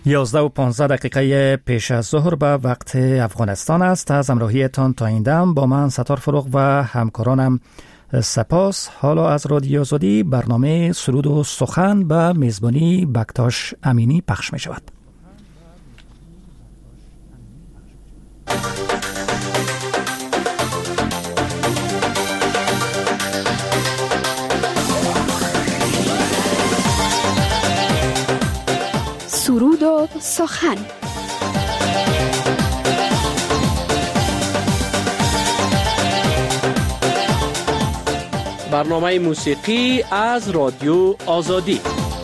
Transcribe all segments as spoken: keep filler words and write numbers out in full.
یازده و پانزده دقیقه پیش از ظهر به وقت افغانستان است. از همراهیتان تا این دم با من ستار فروغ و همکارانم سپاس. حالا از رادیو آزادی برنامه سرود و سخن به میزبانی بکتاش امینی پخش می شود. سرود و سخن. برنامه موسیقی از رادیو آزادی.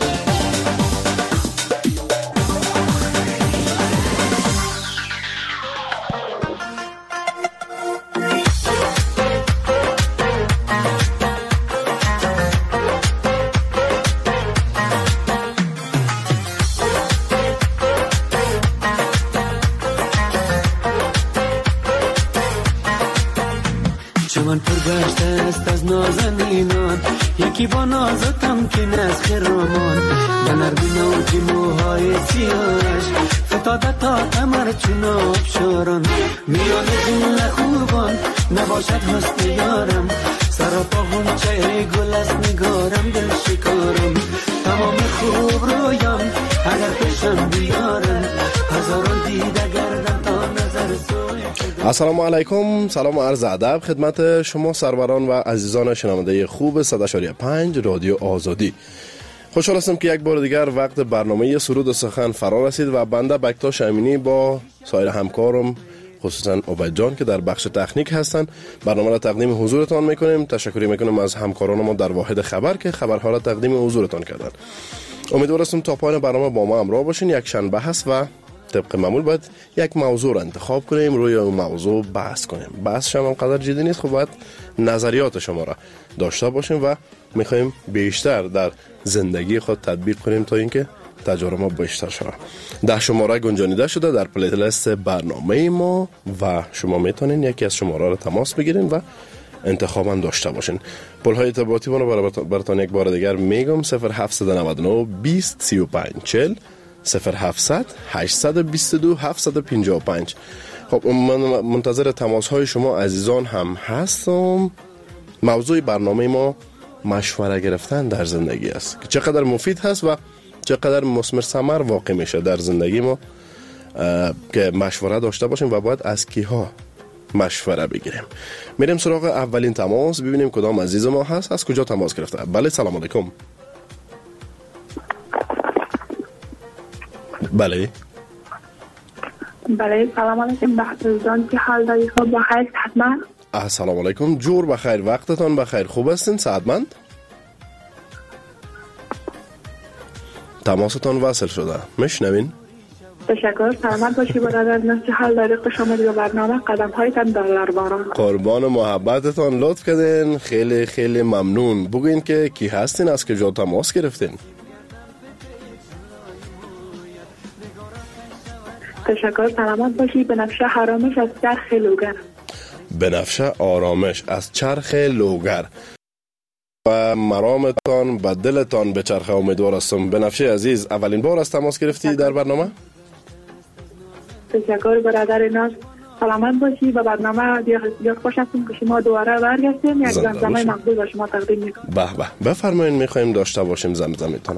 چمن پر گشته است از نازنینان، یکی با نازکم که نز خرامان، به نرمی نوجی موهای سیاهش فتاده تا کمر چون آبشاران. میان جون خوبان نباشد حسن یارم، سراپا غنچه گل است نگارم دل شکارم. تمام خوب رویام اگر پیشم بیارم، هزاران دیده گردم تا نظر سوی. السلام علیکم، سلام و عرض ادب خدمت شما سروران و عزیزان شنونده خوب صد و پنج رادیو آزادی. خوشحال هستم که یک بار دیگر وقت برنامه سرود و سخن فرا رسید و بنده بکتاش امینی با سایر همکارم خصوصا عبید جان که در بخش تکنیک هستند برنامه را تقدیم حضورتان میکنیم. تشکر میکنیم از همکاران ما در واحد خبر که خبرها را تقدیم حضورتان کردن. امیدوار هستم تا پایان برنامه با ما همراه باشین. یک شنبه هست و طبق معمول باید یک موضوع را انتخاب کنیم، روی اون موضوع بحث کنیم. بحث شما هم قدر جدی نیست، خب باید نظریات شما را داشته باشیم و میخوایم بیشتر در زندگی خود تطبیق کنیم تا اینکه تجربه ما بیشتر شود. ده شماره گنجانیده شده در پلیلیست برنامه ما و شما میتونین یکی از شماره را تماس بگیرین و انتخاب هم داشته باشین. پل‌های ارتباطی ما رو براتون یک بار دیگر میگم: صفر هفت نه نه بیست سی و پنج چهل، صفر هفتصد هشتصد و بیست و دو هفتصد و پنجاه و پنج. خب من منتظر تماس های شما عزیزان هم هستم. موضوع برنامه ما مشوره گرفتن در زندگی است که چقدر مفید هست و چقدر مثمر ثمر واقع میشه در زندگی ما که مشوره داشته باشیم و باید از کیها مشوره بگیریم. میریم سراغ اولین تماس، ببینیم کدام عزیز ما هست، از کجا تماس گرفته. بله، سلام علیکم. بله بله سلام علیکم بحث جان، چه حال داری؟ خب بخیر حتما. السلام علیکم، جور بخیر، وقتتان بخیر، خوب هستین؟ سعادتمند؟ تماستان وصل شده، میشنوین؟ تشکر، سلامت باشی برادر. چه حال داری؟ خوش آمدید به برنامه قدم هایتان در باران. قربان محبتتان، لطف کردین، خیلی خیلی ممنون. بگوین که کی هستین، از کجا تماس گرفتین؟ تشکر، سلامت باشی. بنفشه آرامش از چرخ لوگر. بنفشه آرامش از چرخ لوگر و مرامتان و دلتان به چرخ. امیدوار هستم. بنفشه عزیز، اولین بار از تماس گرفتی در برنامه؟ تشکر برادر ناز، سلامت باشی. و برنامه بسیار خوش هستیم که شما دوباره برگشتیم. یک زمزمه مقبول به شما تقدیم میکنم. به به، بفرمایید، میخوایم داشته باشیم زمزمتون.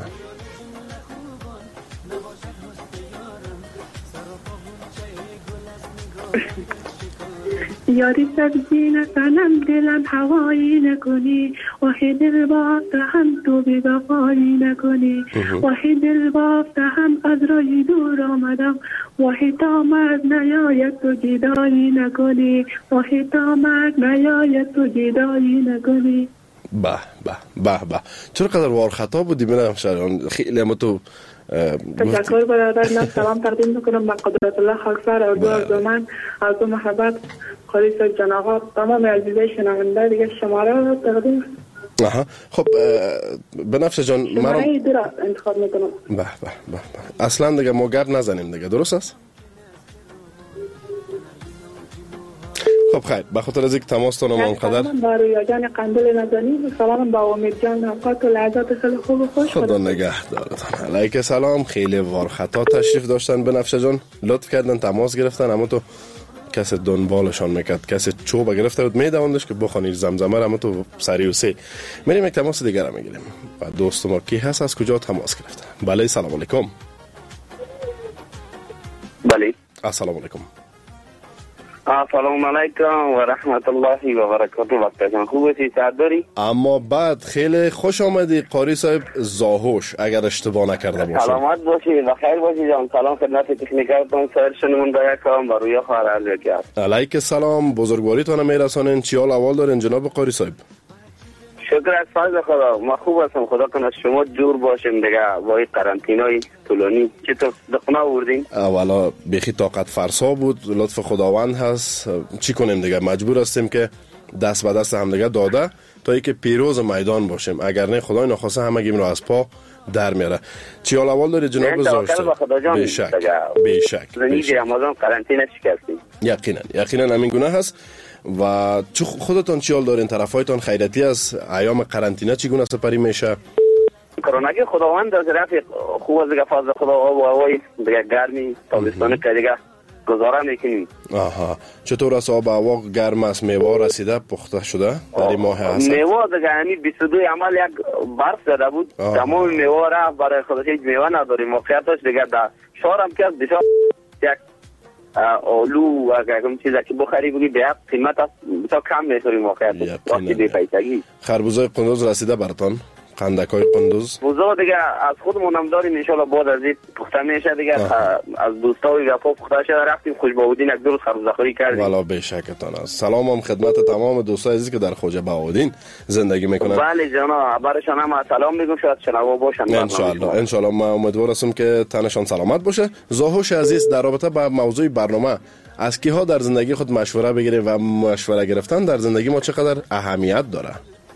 یاری سبزی نکنم دلم هوایی نکنی، وحی دل بافته هم تو بی وفایی نکنی، وحی دل بافته هم از رای دور آمدم، وحی تا مرگ نیاید تو جدایی نکنی، وحی تا مرگ نیاید تو جدایی نکنی. به به به به، چرا قدر وار خطا بودی؟ من خیلی هم تو تشکر برادر. من سلام تقدیم میکنم به قدرت الله خاکسار و دو از من از دو محبت خالیس جان آقا، تمام عزیزای شنونده دیگه شماره رو تقدیم. آها، خب بنفشه جان، شماره دو را انتخاب میکنم. به به به، اصلا دیگه ما گپ نزنیم دیگه، درست است؟ خب خیر، به خاطر از اینکه تماستان ما اونقدر سلام با رویا جان قندل نازنی و سلام با امید جان اوقات و لحظات خیلی خوب و خوش. خدا نگهدارتان. علیک سلام. خیلی وار خطا تشریف داشتن بنفشه جان، لطف کردن تماس گرفتن، اما تو کسی دنبالشان میکرد، کسی چوب گرفته بود میدواندش که بخوانید زمزمه، اما تو سری و سی میریم یک تماس دیگر میگیریم. و دوست ما کی هست، از کجا تماس گرفته؟ بله سلام علیکم. بله السلام علیکم. سلام علیکم و رحمت الله و برکاته. وقتتون خوب است؟ سعادت داری؟ اما بعد خیلی خوش آمدی قاری صاحب زاهوش، اگر اشتباه نکرده باشم. سلامت باشی و خیر باشی جان. سلام خدمت تکنیکرتون، سایر شنونده یکم بر روی خواهر عرض کرد. علیک سلام، بزرگواریتان میرسانین. چی حال اول دارین جناب قاری صاحب؟ شکر از فضل خدا، ما خوب هستم. خدا کنه شما جور باشیم دیگه با این قرنطینای طولانی. چطور دخونه آوردین؟ والا بیخی طاقت فرسا بود، لطف خداوند هست. چی کنیم دیگه، مجبور هستیم که دست به دست هم دیگه داده تا اینکه پیروز میدان باشیم، اگر نه خدای نخواسته همگیم رو از پا در میاره. چی حال احوال داری جناب زاشته؟ بیشک بیشک زندگی رمضان قرنطینه شکستیم. یقینا یقینا همین گونه هست. و چه خودتون چی حال دارین؟ طرفایتان خیرتی از ایام قرنطینه چی گونه سپری میشه؟ کرونا که خداوند از رفیق خوب از دیگه فضل خدا آب و هوای دیگه گرمی تابستان که دیگه گزاره میکنیم. آها، چطور است آب و هوا گرم است؟ میوه رسیده پخته شده در این ماه هست؟ میوه دیگه یعنی بیست و دو عمل یک برف زده بود، تمام میوه را برای خودش هیچ میوه نداریم. واقعیتش دیگه در شهر هم که بسیار یک آلو و اگه چیزا که بخری بگی به قیمت است بسیار کم میخوریم. واقعیتش وقتی بی پیسگی. خربوزای قندوز رسیده براتان؟ قندکای قندوز بوزا دیگه از خودمون هم داریم، ان شاء الله بعد از این پخته میشه دیگه. از دوستای وفا پخته شده رفتیم خوشباودین یک دو خربوزه خوری کردیم. والا به شکتان است. سلامم خدمت تمام دوستای عزیزی که در خوجه بهاودین زندگی میکنن. بله جناب، برشان هم سلام میگم، شاید شنوا باشن ان شاء الله. ان شاء الله ما امیدوار هستم که تنشان سلامت باشه. زاهوش عزیز، در رابطه با موضوع برنامه از کیها در زندگی خود مشوره بگیریم و مشوره گرفتن در زندگی ما چقدر اهمیت داره؟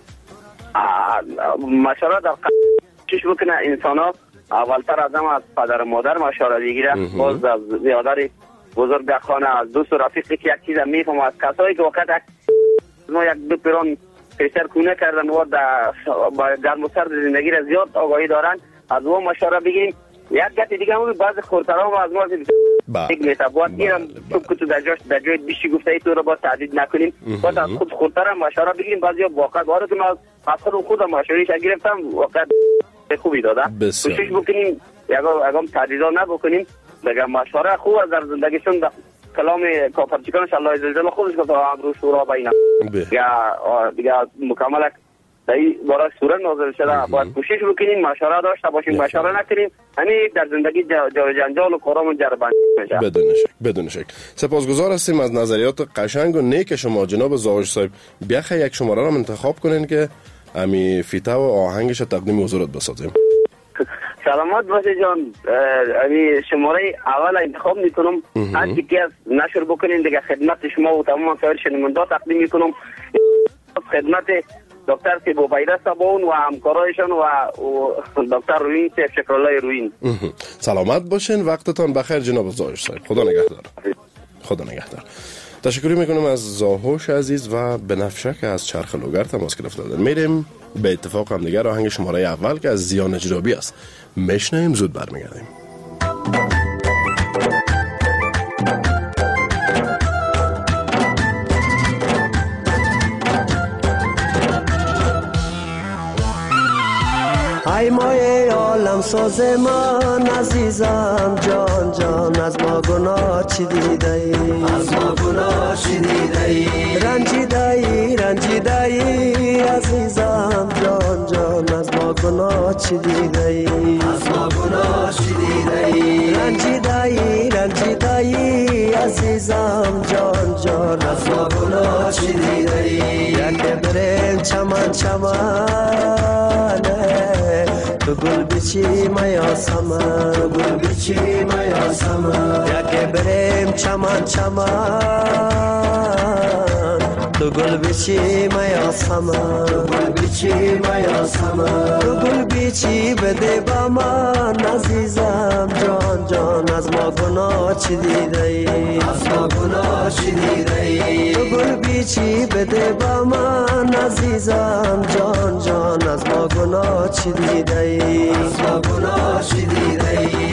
مشوره در چیش بکنه انسان ها اولتر از هم از پدر مادر مشوره بگیره، باز از زیادر بزرگ خانه، از دوست و رفیقی که یک چیز میفهم، از کسایی که وقت ما یک دو پیران پیشتر کونه کردن و در گرم و سرد زندگی را زیاد آگاهی دارن، از اون مشوره بگیریم. یک گتی دیگه همون بعض خورترها و از ما یک میشه باید اینم تو که تو در جاش در جای بیشی گفته ای تو رو با تعدید نکنیم، باید از خود خورترم مشوره بگیریم. بعضی واقعا وارد که من از خودم خودم مشوریش گرفتم واقعا خوبی داده. کوشش بکنیم اگم تعدیدا نبکنیم دیگه. مشوره خوب از در زندگیشون کلام کافرچکانش الله عزوجل خودش گفت امر شورا بین یا دیگه مکمل دایی برای سوره نازل شده. باید کوشش بکنیم مشوره داشته باشیم، مشوره نکنیم همین در زندگی جای جنجال و کارامون جربند میشه. بدون شک بدون شک. سپاسگزار هستیم از نظریات قشنگ و نیک شما جناب زاهوش صاحب. بیاخه یک شماره را انتخاب کنین که امی فیته و آهنگش تقدیم حضورت بسازیم. سلامت باشه جان. امی شماره اول انتخاب میکنم، هر کی از نشر بکنین دیگه خدمت شما و تمام سایر شنونده تقدیم میکنم. خدمت دکتر سیبو بایده سبون و همکارایشان و دکتر روین سیف شکرالله روین. سلامت باشین، وقتتان بخیر جناب زاهوش صاحب. خدا نگهدار. خدا نگهدار. تشکر میکنم از زاهوش عزیز و بنفشه که از چرخ لوگر تماس گرفته بودن. میریم به اتفاق هم دیگر آهنگ شماره اول که از زیان جرابی است میشنیم، زود برمیگردیم. ای مای عالم ساز من عزیزم جان جان، از ما گناه چی دیده ای؟ از ما گناه چی دیده ای؟ رنجیده ای رنجیده ای عزیزم جان جان، از ما گناه چی دیده ای؟ از ما گناه چی دیده ای؟ رنجیده ای رنجیده ای عزیزم جان جان، از ما گناه چی دیده ای؟ یک برین چمن چمن تو گل بچی میا سمن، تو گل بچی میا سمن، یک بریم چمن چمن تو گل بچی میا سمن، تو گل بچی میا سمن، تو گل بیچی بده با من عزیزم جان جان از ما گناه چی دیده ای از ما گناه چی دیده ای تو گل بیچی بده با من عزیزم جان جان از ما گناه چی دیده ای از ما گناه چی دیده ای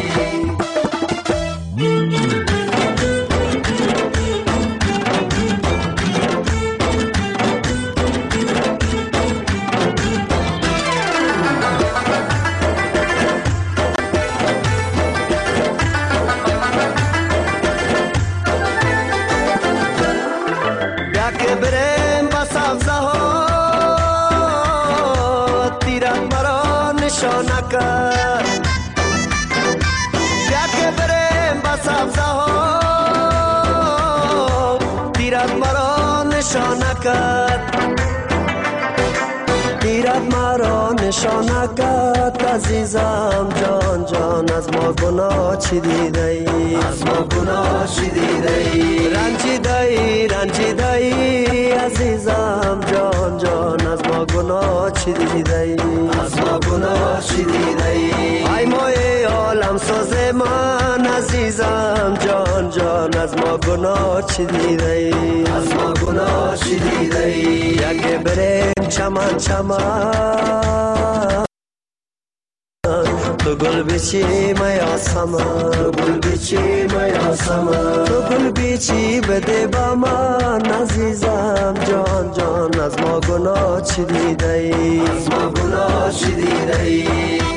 دیرت مرا نشانکت عزیزم جان جان از ما گناه چی دیده ای از ما گناه چی دیده ای رنجیده ای رنجیده ای عزیزم جان جان از ما گناه چی دیده ای از ما گناه چی دیده ای ای مای عالم ساز من عزیزم جان جان از ما گناه چی دیده ای از ما گناه چی دیده ای یک بریم چمن چمن تو گل بیچی میا سمن تو گل بیچی میا سمن تو گل بیچی بده با من عزیزم جان جان از ما گناه چی دیده ای از ما گناه چی دیده ای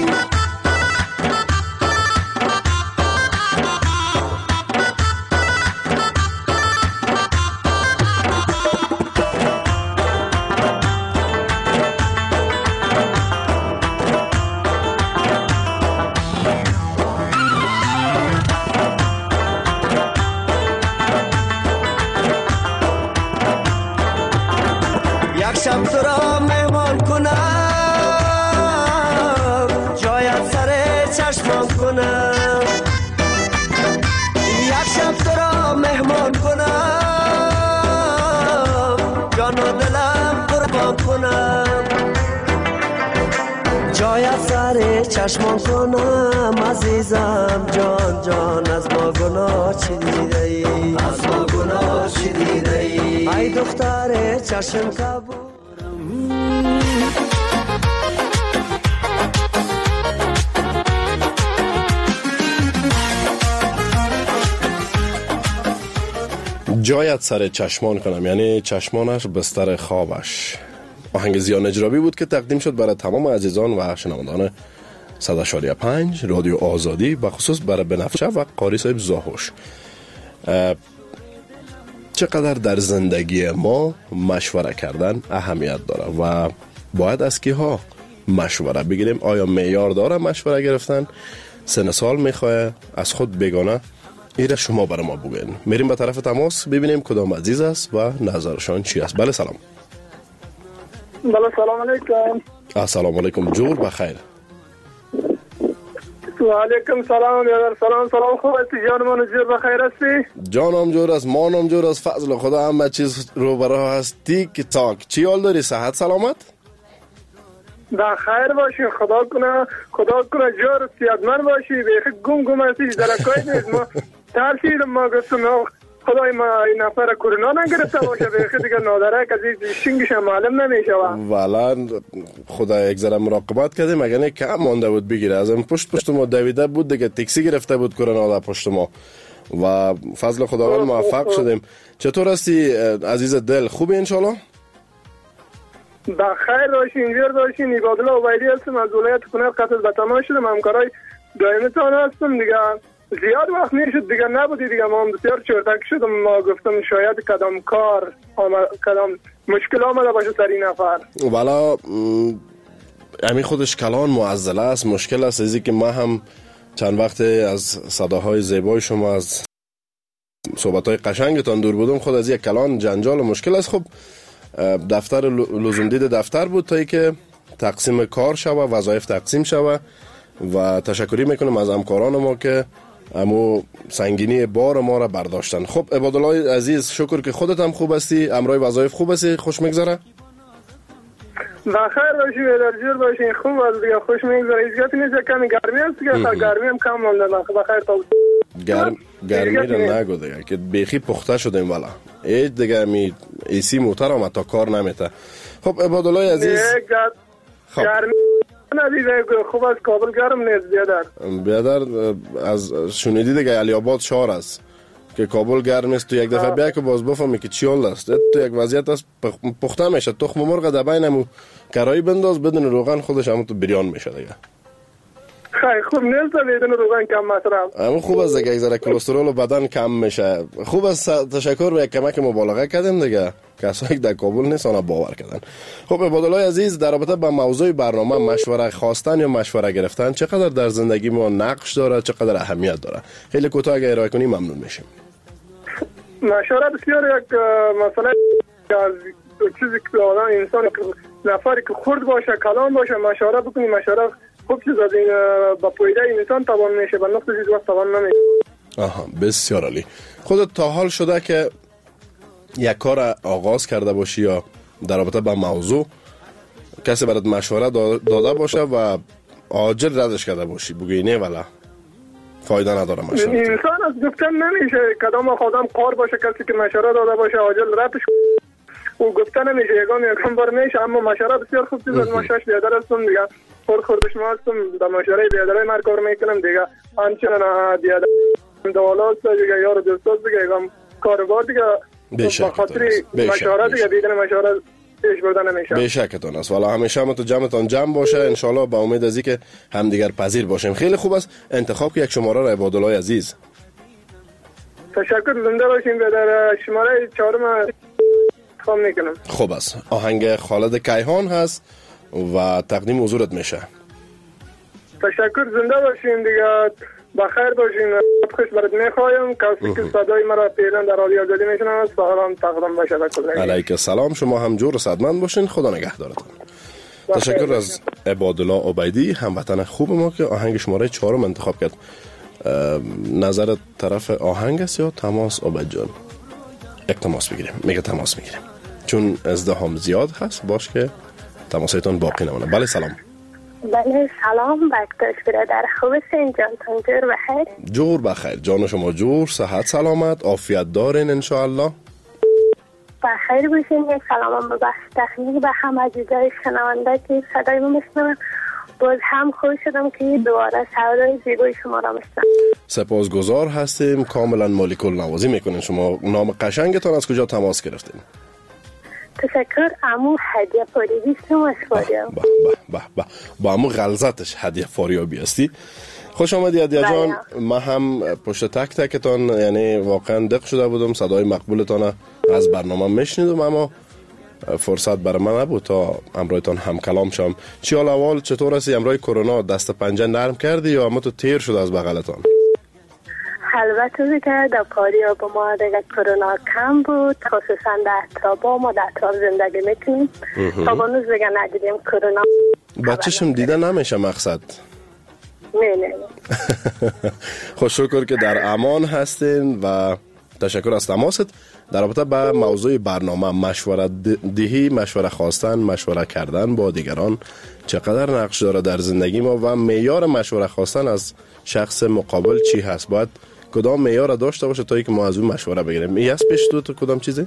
شب تو را مهمان کنم جایت سر چشمان کنم یک شب تو را مهمان کنم جان و دلم قربان کنم جایت سر چشمان کنم عزیزم جان جان از ما گناه چی دیده ای از ما گناه چی دیده ای ای دختر چشم کبود جایت سر چشمان کنم، یعنی چشمانش بستر خوابش. آهنگ زیان اجرابی بود که تقدیم شد برای تمام عزیزان و شنوندان صد و شش و پنج رادیو آزادی، بخصوص برای بنفشه و قاری صاحب زاهوش. چقدر در زندگی ما مشوره کردن اهمیت داره و باید از کی ها مشوره بگیریم؟ آیا معیار داره مشوره گرفتن؟ سن سال میخواه؟ از خود بگانه؟ ایره شما برای ما بگوین. میریم به طرف تماس ببینیم کدام عزیز است و نظرشان چی است. بله سلام. بله سلام علیکم. السلام علیکم، جور بخیر. و علیکم سلام یادر سلام سلام خوب هستی جان من جور بخیر هستی؟ جانم جور است، مانم جور است، فضل خدا همه چیز رو برای هستی که تاک. چی حال داری؟ صحت سلامت؟ در خیر باشی، خدا کنه خدا کنه جور صحتمند باشی. بیخی گم گم هستی درکای نیست. ما ترسیدم، ما گفتم خدای ما این نفر کرونا نگرفته باشه، بیخی دیگه نادره کسی شنگش معلوم نمیشه. والا خدا یک ذره مراقبت کردیم، اگر نه کم مانده بود بگیره. از این پشت پشت ما دویده بود دیگه، تاکسی گرفته بود کرونا در پشت ما و فضل خداوند موفق شدیم. چطور هستی عزیز دل؟ خوبی انشالله؟ بخیر باشین، اینجور باشین. عبادالله عبیدی هستم از ولایت کنر قطر به تماس شدم. همکارای دائمیتان هستم دیگه. زیاد وقت میشد دیگه نبودی دیگه، ما هم بسیار چرتک شدم. ما گفتم شاید کدام کار کدام مشکل آمده باشه سر این نفر. والا همین خودش کلان معضله است، مشکل است. ازی که ما هم چند وقت از صداهای زیبای شما، از صحبت‌های قشنگتان دور بودم. خود از یک کلان جنجال و مشکل است. خب دفتر لزوم دید دفتر بود تا ای که تقسیم کار شوه، وظایف تقسیم شوه و تشکری میکنم از همکاران ما که امو سنگینی بار ما را برداشتن. خب عبادالله عزیز، شکر که خودت هم خوب هستی، امرای وظایف خوب هستی، خوش میگذره؟ بخیر باشی در جور باشین خوب از دیگه خوش میگذره هیچ گفتی نیست کمی گرمی هست دیگه گرمی هم کم مونده بخیر تا گرم گرمی رو نگو دیگه که بیخی پخته شدیم والا هیچ دیگه می ایسی موتر هم تا کار نمیته. خب عبادالله عزیز خب گرمی ندیده خوب از کابل گرم نیست بیادر بیادر از شنیدی دیگه علی آباد شهر است که کابل گرم است تو یک دفعه بیا که باز بفهمی که چی حال است تو یک وضعیت است پخته میشه تخم مرغ در بینمو کرایی بنداز بدون روغن خودش همون تو بریان میشه دیگه خیلی خوب نیست بدون روغن کم مصرف همون خوب است دیگه یک ذره کلسترول و بدن کم میشه. خوب است تشکر به یک کمک مبالغه کردیم دیگه کسایی که در کابل نیستن باور کردن. خب عبادالله عزیز در رابطه با موضوع برنامه مشوره خواستن یا مشوره گرفتن چقدر در زندگی ما نقش داره چقدر اهمیت داره خیلی کوتاه اگه ارائه کنی ممنون میشیم. مشوره بسیار یک مسئله از چیزی که آدم انسان نفری که خرد باشه کلام باشه مشوره بکنی مشوره خوب چیز از این با پویده انسان توان میشه با نقطه چیز وقت توان نمیشه. آها بسیار عالی. خودت تا حال شده که یک کار آغاز کرده باشی یا در رابطه با موضوع کسی برات مشوره داده باشه و عاجل ردش کرده باشی بگی نه والا فایده نداره مشوره انسان از گفتن نمیشه کدام خودم قار باشه کسی که مشوره داده باشه عاجل ردش او گفتن نمیشه یگان یگان بار میشه اما مشوره بسیار خوب چیز از ما شش بیادر هستم دیگه خور خوردش ما هستم در مشوره بیادرهای من کار میکنم دیگه همچنان بیادر دوالات دیگه یار دوستات دیگه یگان کاربار دیگه به خاطر مشوره دیگه بدون مشوره پیش بردن نمیشه. به شکتون است والا همیشه هم تو جمعتون جمع باشه انشالله با امید از اینکه همدیگر پذیر باشیم. خیلی خوب است انتخاب که یک شماره را عبادالله عزیز. تشکر زنده باشین در شماره چهارم انتخاب میکنم. خوب است آهنگ خالد کیهان هست و تقدیم حضورت میشه. تشکر زنده باشین دیگه بخیر باشین خوش برات میخوایم کسی که صدای مرا پیرن در رادیو آزادی میشنوه سلام تقدیم باشه بکنم. علیک السلام شما هم جور و صدمند باشین خدا نگهدارتون. تشکر از عبادالله عبیدی هموطن خوب ما که آهنگ شماره چهارم انتخاب کرد. نظر طرف آهنگ است یا تماس عبید جان؟ یک تماس بگیریم میگه تماس میگیریم چون ازدحام زیاد هست باش که تماسیتون باقی نمونه. بله سلام. بله سلام بکتاش برادر خوب هستین جانتان جور بخیر؟ جور بخیر جان شما جور صحت سلامت عافیت دارین انشاءالله بخیر باشین. یک سلام به بخش تخنیک به هم عزیزای شنونده که صدای ما میشنون باز هم خوش شدم که دوباره صدای زیبای شما را میشنم. سپاسگزار هستیم کاملا مالک النوازی میکنین. شما نام قشنگتان از کجا تماس گرفتین؟ تشکر عمو هدیه فاریابی هستم از فاریاب. به به به با عمو غلظتش هدیه فاریابی هستی. خوش آمدی هدیه جان. ما هم پشت تک تکتان یعنی واقعا دق شده بودم صدای مقبولتان از برنامه میشنیدم اما فرصت برای من نبود تا امرویتان هم کلام شم. چی حال اول چطور هستی؟ امروی کرونا دست پنجه نرم کردی یا اما تو تیر شد از بغلتان؟ البته دیگه در پاریا با ما دیگه کرونا کم بود خصوصا در اطراف ما در اطراف زندگی میکنیم تا بانوز دیگه ندیدیم کرونا. بچه‌شم دیده نمیشه مقصد. نه نه خوش شکر که در امان هستین و تشکر از تماست. در رابطه با موضوع برنامه مشوره دهی مشوره خواستن مشوره کردن با دیگران چقدر نقش داره در زندگی ما و معیار مشوره خواستن از شخص مقابل چی هست؟ باید کدام معیار داشته باشه تا اینکه ما از اون مشوره بگیریم؟ این است پیش تو کدام چیزه؟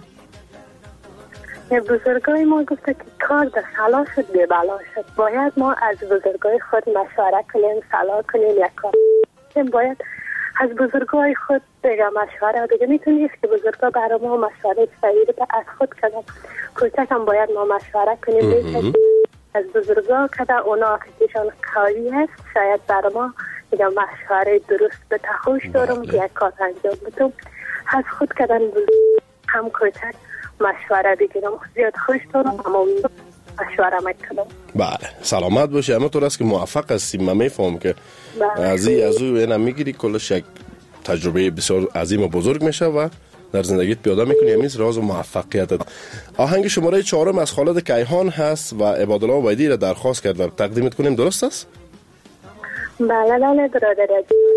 بزرگای ما گفته که کار در صلاح شد بی بلا شد. باید ما از بزرگای خود مشوره کنیم صلاح کنیم یک کار باید از بزرگای خود دیگه مشوره دیگه میتونید که بزرگا برای ما مشوره صحیح به از خود کنن کوچک هم باید ما مشوره کنیم از بزرگا که اونا آخیشان قوی هست شاید برای ما دیگه مشوره درست به تخوش دارم که یک کار انجام بدم از خود کردن هم کوچک مشوره بگیرم زیاد خوش دارم اما مشوره میکنم. بله سلامت باشی. اما تو راست که موفق هستی من میفهم که از این از او اینا میگیری کلش یک تجربه بسیار عظیم و بزرگ میشه و در زندگیت پیاده میکنی. همیز راز و موفقیتت. آهنگ شماره چهارم از خالد کیهان هست و عبادالله عبیدی را درخواست کردم تقدیمت کنیم درست است؟ بله بله برادر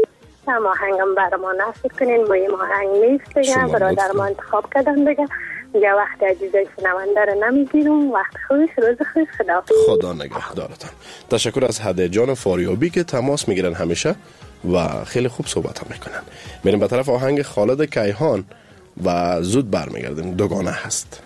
هم آهنگم برای ما نصب کنین مهم آهنگ نیست دیگه برادر ما انتخاب کردن دیگه دیگه وقت عزیزای شنونده رو نمیگیرم. وقت خوش، روز خوش، خدا خدا نگهدارتان. تشکر از هده جان فاریابی که تماس میگیرن همیشه و خیلی خوب صحبت هم میکنن. میریم به طرف آهنگ خالد کیهان و زود برمیگردیم. دوگانه هست.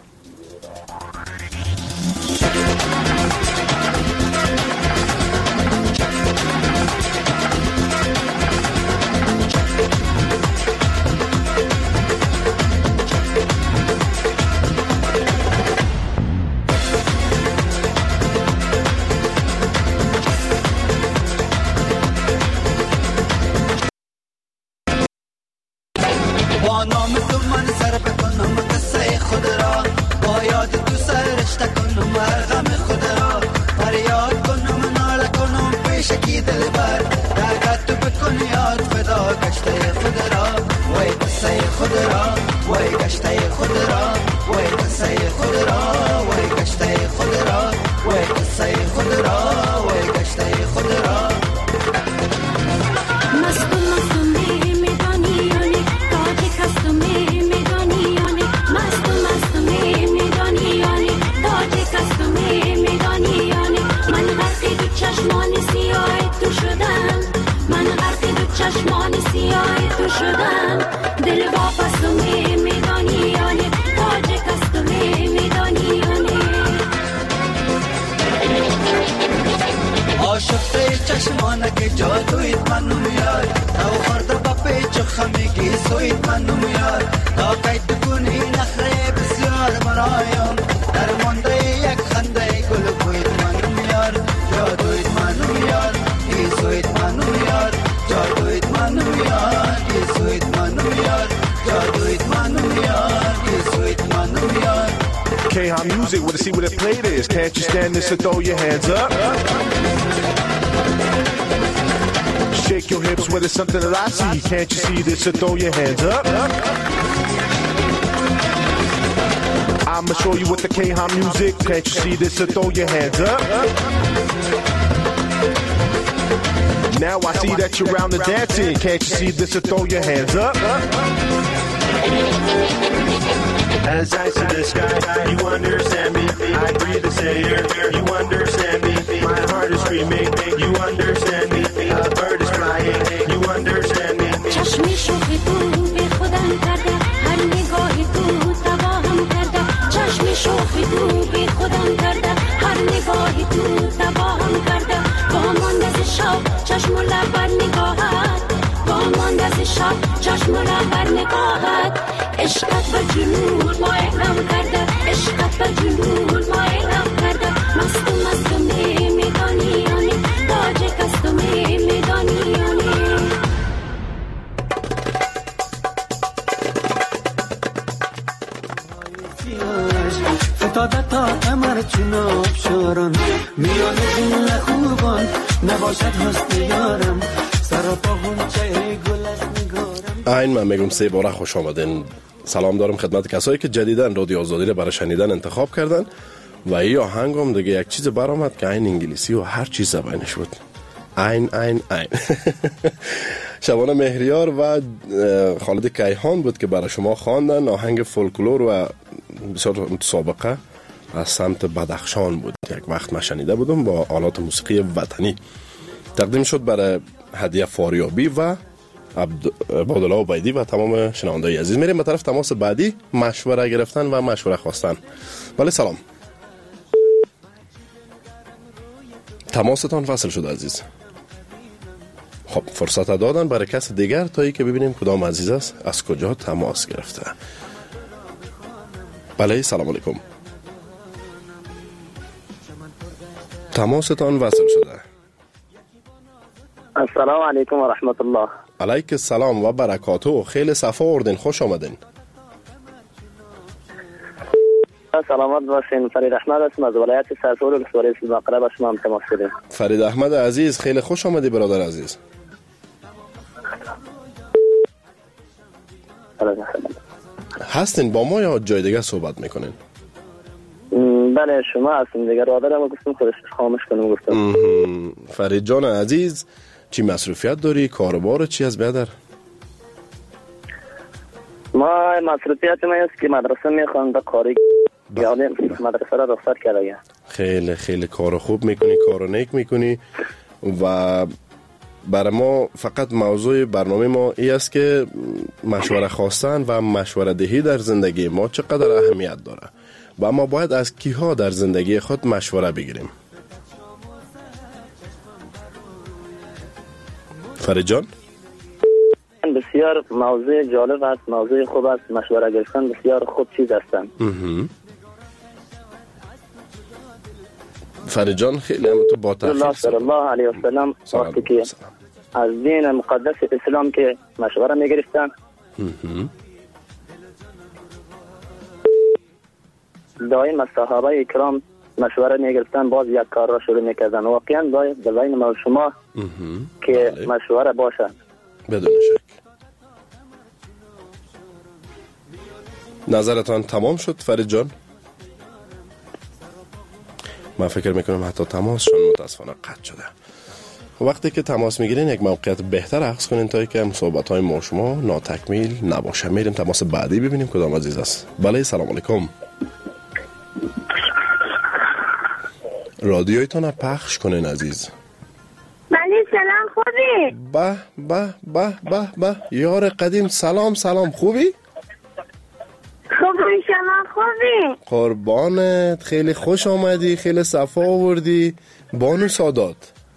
K-Hop Music, wanna see what the plate is. Can't you stand this, so throw your hands up. Shake your hips when it's something that I see. Can't you see this, so throw your hands up. I'ma show you what the K-Hop Music. Can't you see this, so throw your hands up. Now I see that you're round the dancing. Can't you see this, so throw your hands up. As I see the sky, you understand me. I breathe a sailor, you understand me. My heart is screaming, you understand me. A bird is flying, you understand me. چشمی شوخی تو به خودم کرده، هر نگاهی تو تباهم کرده. چشمی شوخی تو به خودم کرده، هر نگاهی تو تباهم کرده. با من از شب چشم و لب بر نگاهت، با من از شب چشم و لب بر نگاهت. عشقت و جنون ما اعلام کرده، عشقت و جنون ما اعلام کرده. مستو مستو می میدانی یعنی تاجک است و می میدانی یعنی. فتاده تا قمر چون آبشاران، میان جون خوبان نباشد حسن یارم. سراپا غنچه گل از نگارم. این من میگم سه باره خوش آمدین. سلام دارم خدمت کسایی که جدیدن رادیو آزادی رو برای شنیدن انتخاب کردن و این آهنگ هم دیگه یک چیز برآمد که این انگلیسی و هر چیز زبانش بود. این این این شبانه مهریار و خالد کیهان بود که برای شما خواندن. آهنگ فولکلور و بسیار متسابقه از سمت بدخشان بود. یک وقت من شنیده بودم با آلات موسیقی وطنی. تقدیم شد برای هدیه فاریابی و عبدالله عبیدی و تمام شنونده‌های عزیز. میریم به طرف تماس بعدی، مشوره گرفتن و مشوره خواستن. بله سلام. تماستان فصل شد عزیز. خب فرصت دادن برای کس دیگر تا ای که ببینیم کدام عزیز است از کجا تماس گرفته. بله سلام علیکم. تماستان وصل شده. السلام علیکم و رحمت الله. علیک السلام و برکاته. خیلی صفا آوردین، خوش آمدین. سلامت باشین. فرید احمد هستم از ولایت سرسول ولسوالی سیدمقره. به شما هم تماس شدیم. فرید احمد عزیز خیلی خوش آمدی برادر عزیز. هستین با ما یا جای دیگه صحبت میکنین؟ بله شما هستین دیگه. رادرم گفتم خودش خاموش کنم گفتم. فرید جان عزیز چی مصروفیت داری؟ کاروبار چی از بیادر؟ ما ما مصروفیت ما است که مدرسه میخوانده کاری یعنی مدرسه را رخصت کرده. خیلی خیلی کار خوب میکنی، کار نیک میکنی و برای ما فقط موضوع برنامه ما ای است که مشوره خواستن و مشوره دهی در زندگی ما چقدر اهمیت داره و ما باید از کیها در زندگی خود مشوره بگیریم. فرید جان بسیار موضوع جالب است، موضوع خوب است، مشوره گرفتن بسیار خوب چیز هستند. فرید جان خیلی هم تو با تحقیق الله صلی الله علیه و سلم وقتی که از دین مقدس اسلام که مشوره میگرفتن دائم از صحابه کرام مشوره میگرفتن، باز یک کار را شروع میکردن. واقعا باید در بین ما و شما که مشوره باشه. بدون شک. نظرتان تمام شد فرید جان؟ من فکر میکنم حتی تماسشون متاسفانه قطع شده. وقتی که تماس میگیرین یک موقعیت بهتر عکس کنین تا که صحبت های ما شما ناتکمیل نباشه. میریم تماس بعدی ببینیم کدام عزیز است. بله سلام علیکم. رادیویتون پخش کنین عزیز. بله سلام خوبی؟ به به به به به یار قدیم سلام سلام خوبی؟ خوبی شما خوبی؟ قربانت خیلی خوش آمدی، خیلی صفا آوردی. بانو سادات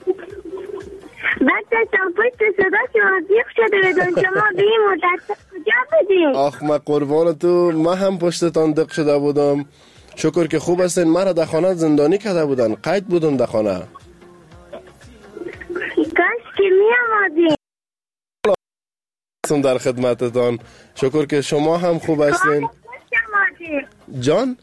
بعد تا پشت صدا شما بیخ شده بدون شما به این مدت کجا بدیم؟ آخ من قربان تو، من هم پشتتان دق شده بودم. شکر که خوب هستین. مرا در خانه زندانی کرده بودن، قید بودم در خانه. کاش که می آمدیم. در خدمتتان. شکر که شما هم خوب هستین. جان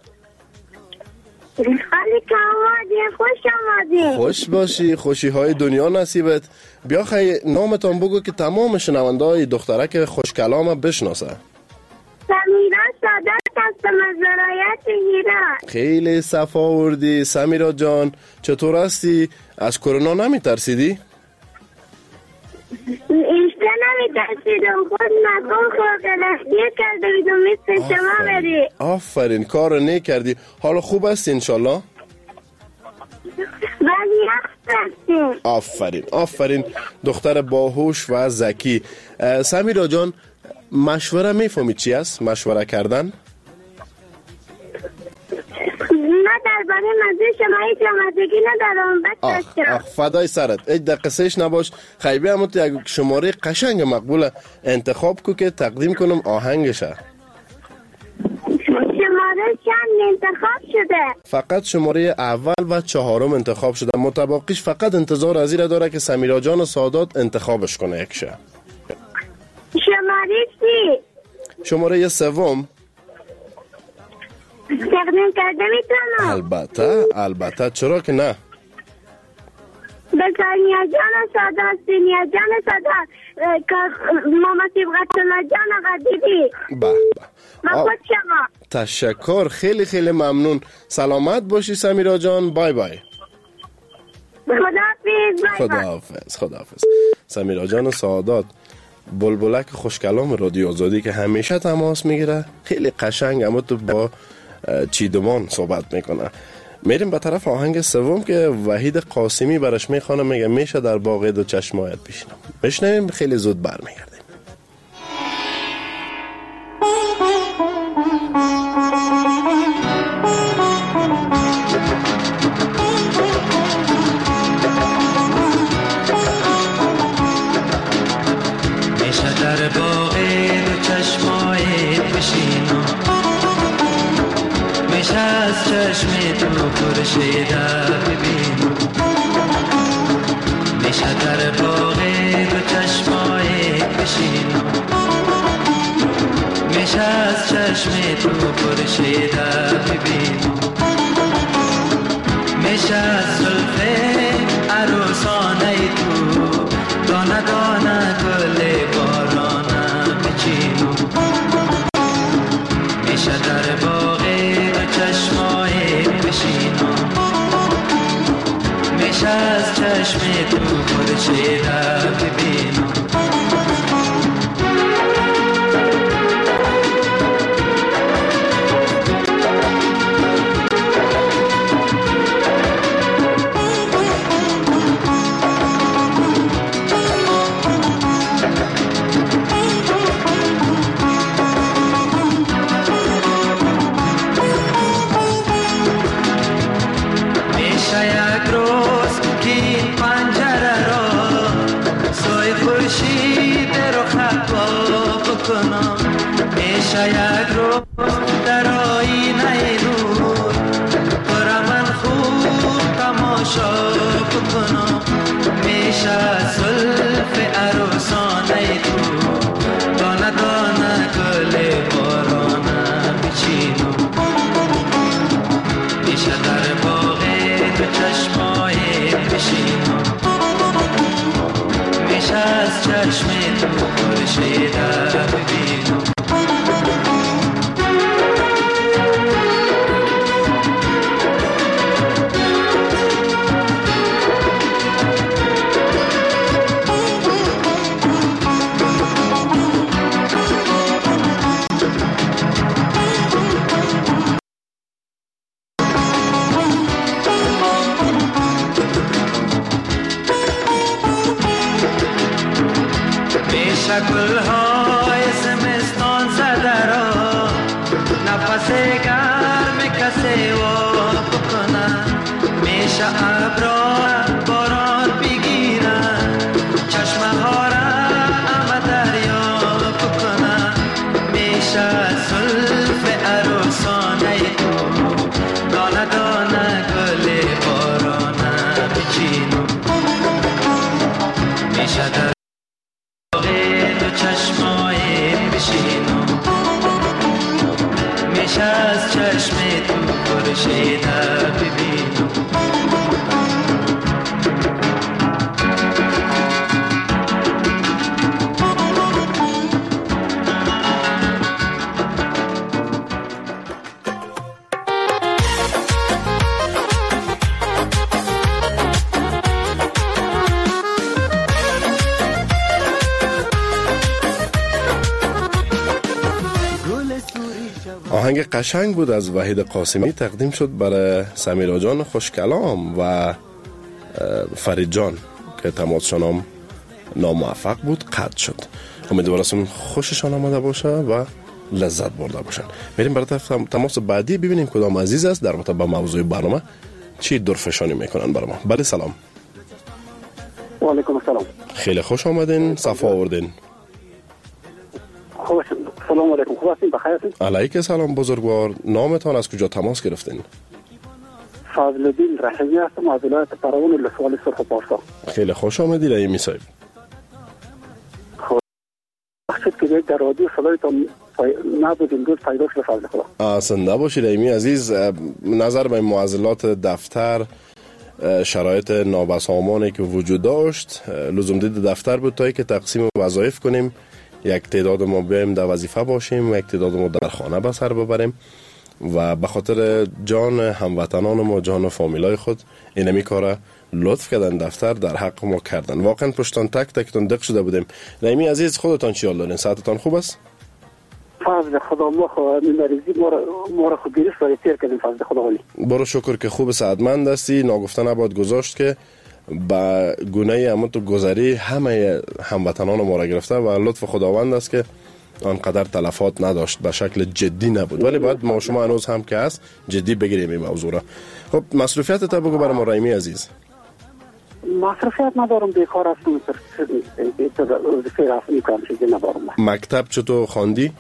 خالی که آمدیم، خوش آمدیم. خوش باشی، خوشی های دنیا نصیبت. بیا خیلی نامتان بگو که تمام شنونده های دخترک خوشکلام بشناسه. سمیرا سادات هستم از ولایت هرات. خیلی صفا آوردی سمیرا جان. چطور هستی؟ از کرونا نمی ترسیدی؟ ایشته نمی ترسیدم، خود مکان خود گلخیه کرده بیدم مثل شما بری. آفرین کار نیک کردی. حالا خوب هستی انشالله؟ ولی هستیم. آفرین آفرین دختر باهوش و ذکی. سمیرا جان مشوره میفهمی چی است؟ مشوره کردن؟ نه در باره مزه شما هیچ آمدگی ندارم. آخ آخ فدای سرت. ایک در قصهش نباش. خیلی همون تو یک شماره قشنگ مقبوله انتخاب کو که تقدیم کنم آهنگشه. شماره چند انتخاب شده؟ فقط شماره اول و چهارم انتخاب شده. متباقیش فقط انتظار از این داره که سمیرا جان سادات انتخابش کنه یکشه. شماره چی؟ شماره سوم. تقدیم کرده میتونم؟ البته البته چرا که نه. به سانیا جان سادات، سینیا جان سادات، ماما سیبغتنا جان قدیدی. به به من خود شما. تشکر خیلی خیلی ممنون. سلامت باشی سمیرا جان. بای بای. خداحافظ. خداحافظ خداحافظ. سمیرا جان سادات بلبلک خوشکلام رادیو آزادی که همیشه تماس میگیره. خیلی قشنگ اما تو با چیدمان صحبت میکنه. میریم به طرف آهنگ سوم که وحید قاسمی برش میخوانه. میگه میشه در باغ دو چشمایت بشینم. بشنویم خیلی زود برمیگردیم. میشه در باغ دو چشمایت بشینم، میشه از چشم تو خورشیده ببینم، میشه در باغ دو چشمایت بشینم، میشه از چشم تو خورشیده ببینم، میشه از زلف عروسانه تو دانه دانه گل بارانه بچینم، میشه در باغ چشمای بشینم، میشه از چشم تو خورشیده ببینم. میشه یک روز در آینه نور برا من خوب تماشا بکنم میشه زلف عروسانه تو دانه دانه گل بارانه بچینم میشه در باغ تو چشمای بشینم میشه از چشم تو خورشیده ببینم گل‌های زمستان زده را نفس گرم کسی وا بکنن میشه ابرها باران بگیرن چشمه ها را همه دریا بکنن میشه زلف عروسانه تو دانه دانه گل بارانه بچینم میشه در چشمای بشینم میشه از چشم تو خورشیده ببینم آهنگ قشنگ بود از وحید قاسمی، تقدیم شد برای سمیرا جان خوشکلام و فرید جان که تماسشان هم ناموفق بود، قطع شد. امیدوارم خوششان آمده باشه و لذت برده باشن. میریم برای تماس بعدی ببینیم کدام عزیز است در رابطه با موضوع برنامه چی درفشانی میکنن برای ما. بله سلام. و علیکم السلام. خیلی خوش آمدین، صفا آوردین. خوش سلام علیکم، خوب هستین؟ بخیر هستین؟ علیک سلام بزرگوار. نامتان از کجا تماس گرفتین؟ فضل الدین رحیمی هستم از ولایت پروان ولسوالی سرخ پارسا. خیلی خوش آمدید ایمی صاحب. بخشید که یک در رادیو صدایتان نبود این روز پیدا شده فضل خدا. زنده باشید ایمی عزیز. نظر به معضلات دفتر، شرایط نابسامانی که وجود داشت، لزوم دید دفتر بود تا که تقسیم وظایف کنیم، یک تعداد ما بیایم در وظیفه باشیم و یک تعداد ما در خانه به سر ببریم و به خاطر جان هموطنان ما، جان فامیلای خود اینمی کار لطف کردن دفتر در حق ما کردن. واقعا پشتان تک تکتون دق شده بودیم. نعیمی عزیز خودتان چی حال دارین؟ صحتتان خوب است؟ فضل خدا ما خو مریضی ما را ما را خود گرفت و تیر کردیم. فضل خدا ولی برو شکر که خوب صحتمند هستی. ناگفته نباید گذاشت که با گونه همون تو گذری همه هموطنان ما را گرفته و لطف خداوند است که آنقدر تلفات نداشت، به شکل جدی نبود، ولی باید ما شما هنوز هم که هست جدی بگیریم این موضوع را. خب مصروفیت تا بگو برای ما رایمی عزیز. مصروفیت ندارم، بیکار هستم، فیر هستم، میکنم چیزی ندارم. مکتب چطور خواندی؟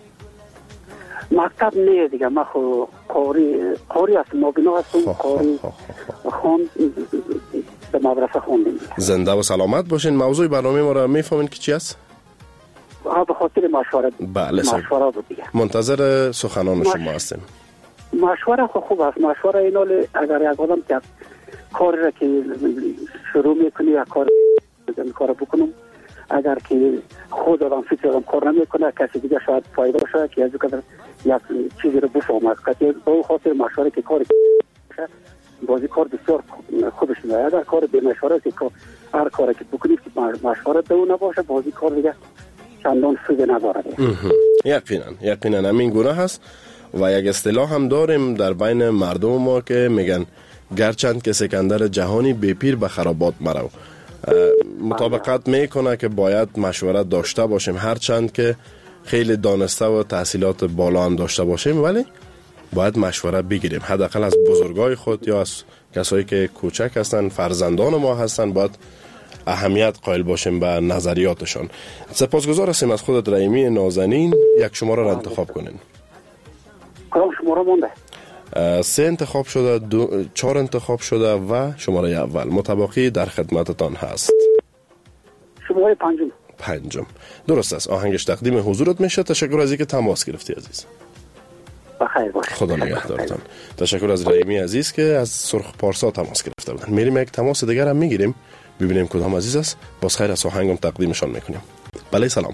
مکتب نه دیگه، من خو قاری قاری هستم، مابینا هستم، قاری خوند به مدرسه خوندیم. زنده و سلامت باشین. موضوع برنامه ما را میفهمین که چی است؟ ها به خاطر مشورت. بله مشوره بود دیگه. منتظر سخنان مش... شما هستیم. مشوره خو خوب است. مشوره اینال اگر یک آدم که کاری را که شروع میکنی یا کار کار بکنم، اگر که خود آدم فکر آدم کار نمیکنه، کسی دیگه شاید فایده باشه که از قدر یک چیزی رو بفهمه. که به خاطر مشوره که کاری بازی کار بسیار خوبش میاد. اگر کار به مشوره که هر کاری که بکنید که مشوره به اون نباشه، بازی کار دیگه چندان سود نداره. یقینا یقینا همین گونه هست و یک اصطلاح هم داریم در بین مردم ما که میگن گرچند که سکندر جهانی بی پیر به خرابات مرو. مطابقت میکنه که باید مشورت داشته باشیم، هرچند که خیلی دانسته و تحصیلات بالا هم داشته باشیم، ولی باید مشورت بگیریم. حداقل از بزرگای خود یا از کسایی که کوچک هستن، فرزندان ما هستن، باید اهمیت قائل باشیم به نظریاتشان. سپاسگزار هستیم از خودت رحیمی نازنین. یک شماره را انتخاب کنین. کدام شماره مونده؟ سه انتخاب شده، دو، چهار انتخاب شده و شماره اول متباقی در خدمتتان هست. شماره پنجم. پنجم درست است. آهنگش تقدیم حضورت میشه. تشکر از اینکه تماس گرفتی عزیز. بخیر باش. خدا نگهدارتان. تشکر از رحیمی عزیز که از سرخ پارسا تماس گرفته بودن. میریم یک تماس دیگر هم میگیریم ببینیم کدام عزیز است. باز خیر از آهنگم تقدیمشان میکنیم. بله سلام.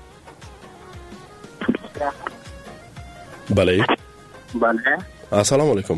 بله بله السلام علیکم.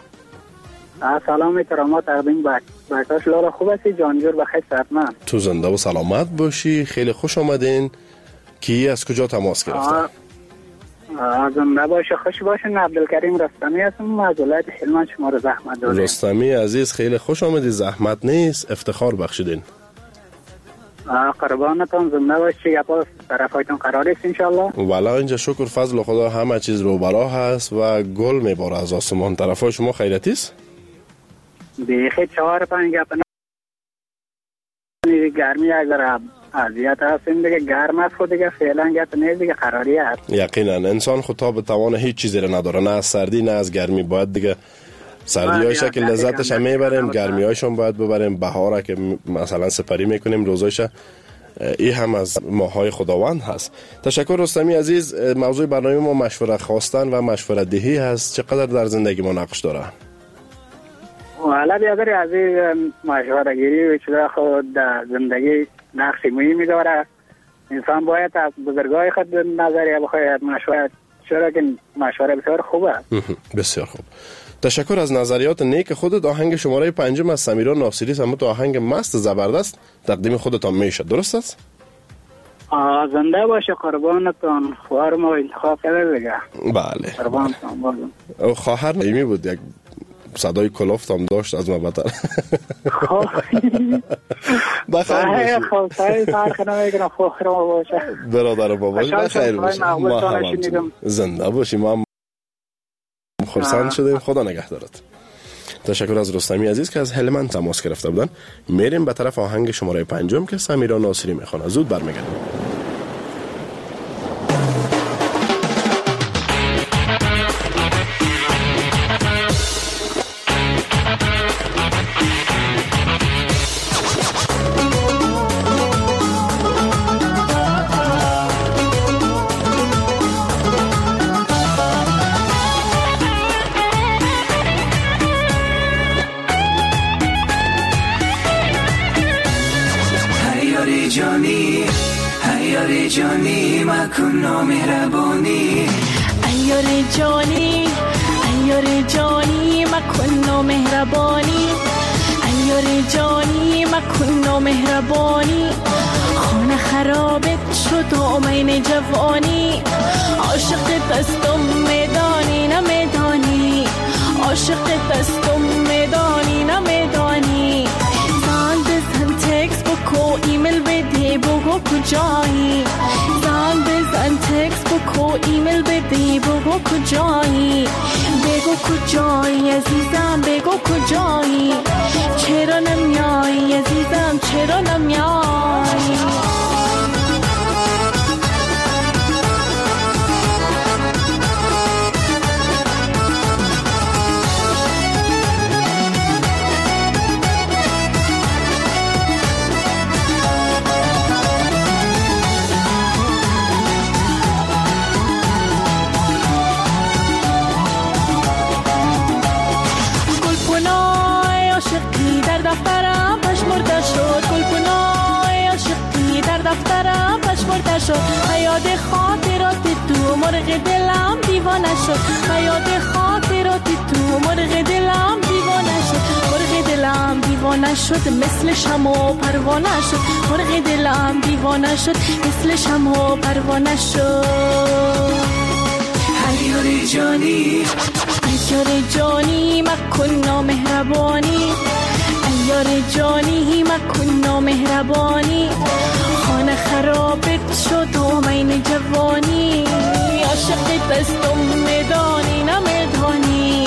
سلام کرامات تقدیم به بکاش لارا. خوب هستی جانجور؟ بخیر صحتمند. تو زنده و سلامت باشی. خیلی خوش آمدین. کی از کجا تماس گرفته؟ زنده باشه خوش باشین. عبدالکریم رستمی هستم از ولایت هلمند. شما رو زحمت دادیم. رستمی عزیز خیلی خوش آمدی. زحمت نیست، افتخار بخشیدین. قربانتان. زنده باشی. گپا طرفایتون قرار است ان شاء الله. والا اینجا شکر فضل خدا همه چیز رو برا هست و گل میباره از آسمان. طرفای شما خیرتی است؟ بیخی چهار پنج گپ گرمی اگر اذیت هستیم دیگه گرم است خود دیگه فعلا گپ نیست دیگه قراری است. یقینا انسان خود تا به توان هیچ چیزی رو نداره، نه از سردی نه از گرمی. باید دیگه سردی هایش که لذتش هم میبریم، گرمی هایشون باید ببریم، بهاره که مثلا سپری میکنیم روزایش. این هم از ماهای خداوند هست. تشکر رستمی عزیز. موضوع برنامه ما مشوره خواستن و مشوره دهی هست. چقدر در زندگی ما نقش داره؟ حالا بیادر از این مشوره گیری و چیزا خود در زندگی نقش مهمی داره. انسان باید از بزرگای خود نظریه بخواید مشوره، چرا که مشوره بسیار خوبه. بسیار خوب. تشکر از نظریات نیک خودت. آهنگ شماره پنجم از سمیرا ناصری سمت آهنگ مست زبردست تقدیم خودتان میشه. درست است؟ زنده باشه. قربانتان. خواهر ما انتخاب کرده دیگه. بله. قربانتان بازم. خواهر نیمی بود. یک صدای کلافت هم داشت از ما بطر. بخیر باشی. خب سعی فرق نمیکنم. خواهر ما باشه. برادر ما باشه. بخیر باشی. ما هم زنده باشی. ما هم خرسند شدیم. خدا نگهدارت. تشکر از رستمی عزیز که از هلمند تماس گرفته بودن. میریم به طرف آهنگ شماره پنجم که سمیرا ناصری میخونه. زود برمیگردیم. جانی مکن نامهربانی ایار جانی ایار جانی مکن نامهربانی ایار جانی مکن نامهربانی خانه خرابت شد آمین جوانی عاشق دستم میدانی نمیدانی عاشق دستم میدانی نمیدانی زن بزن تکس بکو ایمیل بدی بگو کجایی زن بزن تکس بکو ایمیل بدی بگو کجایی بگو کجایی عزیزم بگو کجایی چرا نمیایی عزیزم چرا نمیایی دفترم پشمرده شد گلپنای عاشقی در دفترم پشمرده شد حیات خاطرات تو مرغ دلم دیوانه شد حیات خاطرات تو مرغ دلم دیوانه شد مرغ دلم دیوانه شد مثل شمع پروانه شد مرغ دلم دیوانه شد مثل شمع پروانه شد حیار جانی حیار جانی مکن نامهربانی یار جانی مکن نامهربانی خانه خرابت شد آمین جوانی عاشق دستم میدانی نمیدانی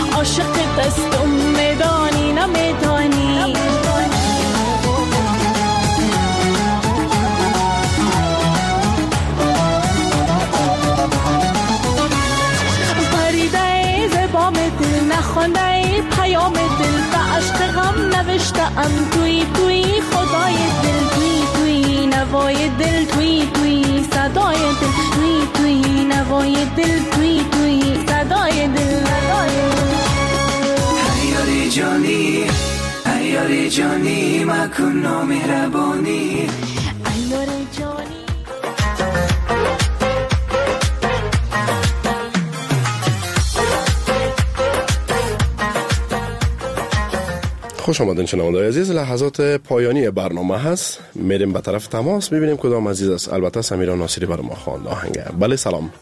عاشق دستم میدانی نمیدانی ام توی توی خدای دل، توی توی نوای دل، توی توی صدای دل، توی توی نوای دل، توی توی صدای دل. ایاری جانی ایاری جانی مکن نامهربانی، ایاری جانی. خوش آمدین شنونده‌های عزیز. لحظات پایانی برنامه هست، میریم به طرف تماس ببینیم کدام عزیز است. البته سمیرا ناصری برای ما خواند آهنگ. بله سلام.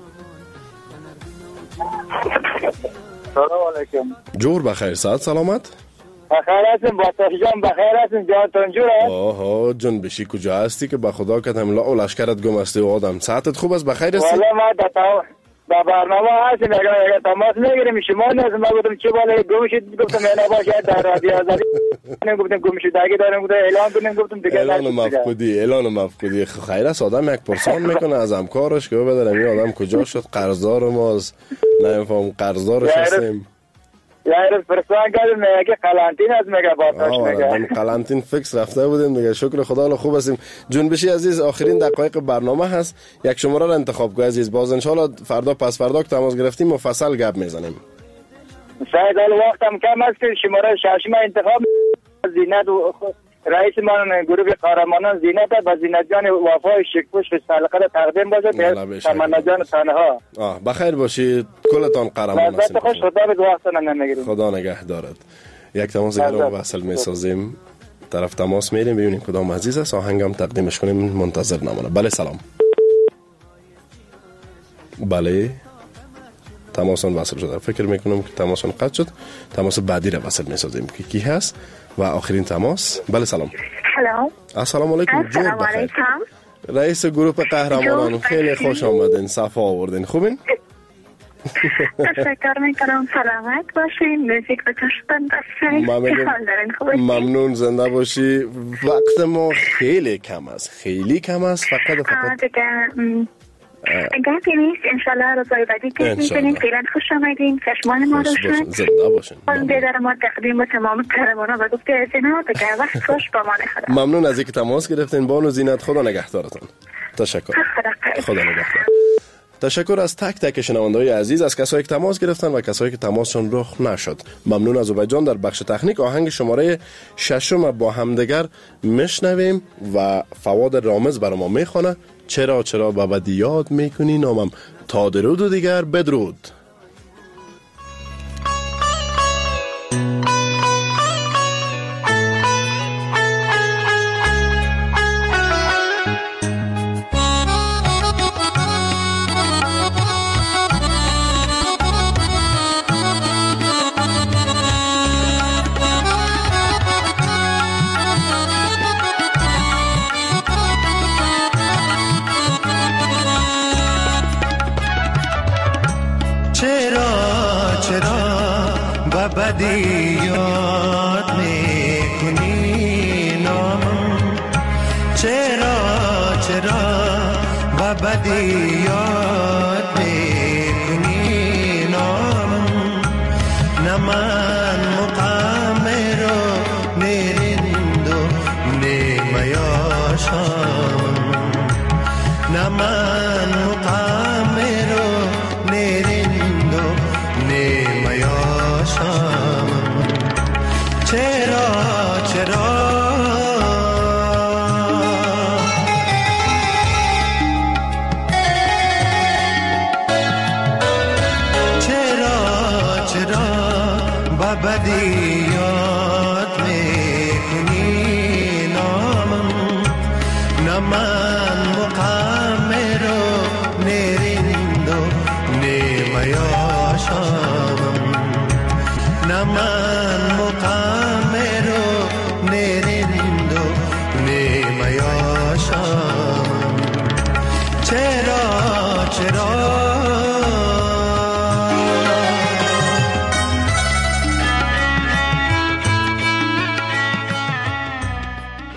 سلام علیکم. جور بخیر، صحت سلامت؟ بخیر هستیم با جان، بخیر هستیم جانتون جوره؟ آها جان بشی کجا هستی که به خدا که تملا و لشکرت گم هستی و آدم صحتت خوب است؟ بخیر هستی؟ والا ما دتا با برنامه هستیم، اگر اگر تماس میگیریم شما نه ما گفتم چه بالا گم شد، گفتم نه باشه در رادیو آزادی نگفتم گم شد دیگه دارم گفتم اعلان کنیم، گفتم دیگه اعلان مفقودی اعلان مفقودی. خیر است آدم یک پرسان میکنه از همکارش که بدارم این آدم کجا شد، قرضدار ماست نمیفهم قرضدارش هستیم. یارو پرسان کردم میگه قلانتین از میگه باتاش میگه من قلانتین فکس رفته بودیم دیگه. شکر خدا الله خوب هستیم. جنبشی عزیز آخرین دقایق برنامه هست، یک شماره را انتخاب کن عزیز. باز ان شاء الله فردا پس فردا که تماس گرفتیم مفصل گپ میزنیم. شاید حال وقتم کم است که شماره ششم انتخاب. زینت رئیس من گروه قهرمانان زینت با زینت جان وفای شکوش به سالقه تقدیم باشه به تمنا جان تنها. آه بخیر باشید کلتان قهرمان هستید. خوش خدا به وقت نمیگیریم. خدا نگه دارد. یک تماس دیگه رو وصل میسازیم. طرف تماس میریم ببینیم کدام عزیز است، آهنگم تقدیمش کنیم، منتظر نمونه. بله سلام. بله تماسون وصل شده. فکر میکنم که تماسون قطع شد. تماس بعدی را وصل میسازیم که کی هست و آخرین تماس. بله سلام. سلام. السلام علیکم. السلام علیکم. رئیس گروه قهرمانان خیلی خوش آمدین، صفا آوردین. خوبین؟ تشکر میکنم، سلامت باشین، موزیک به چشتن باشین. ممنون، زنده باشی. وقت ما خیلی کم است، خیلی کم است. فقط فقط گپی نیست. انشالله روزای بعدی که میکنیم. فعلا خوش آمدین، چشمان ما روشن، زنده باشین. اون بیدر ما تقدیم و تمام قهرمانا و گفته زینا دیگه وقت خوش با ما نخدا. ممنون از اینکه تماس گرفتین. بانو زینت خدا نگهدارتون. تشکر. خدا نگهدار. تشکر از تک تک شنونده‌های عزیز، از کسایی که تماس گرفتن و کسایی که تماسشون رخ نشد. ممنون از عبیدجان. در بخش تکنیک آهنگ شماره ششم با همدیگر میشنویم و فواد رامز برای ما میخونه. چرا چرا به بدی یاد میکنی نامم، تا درود و دیگر بدرود. بدی یاد میکنی نامم، چرا چرا و بدی یاد میکنی نامم، نه من مقامر و نرند و نیمیاشم، نه من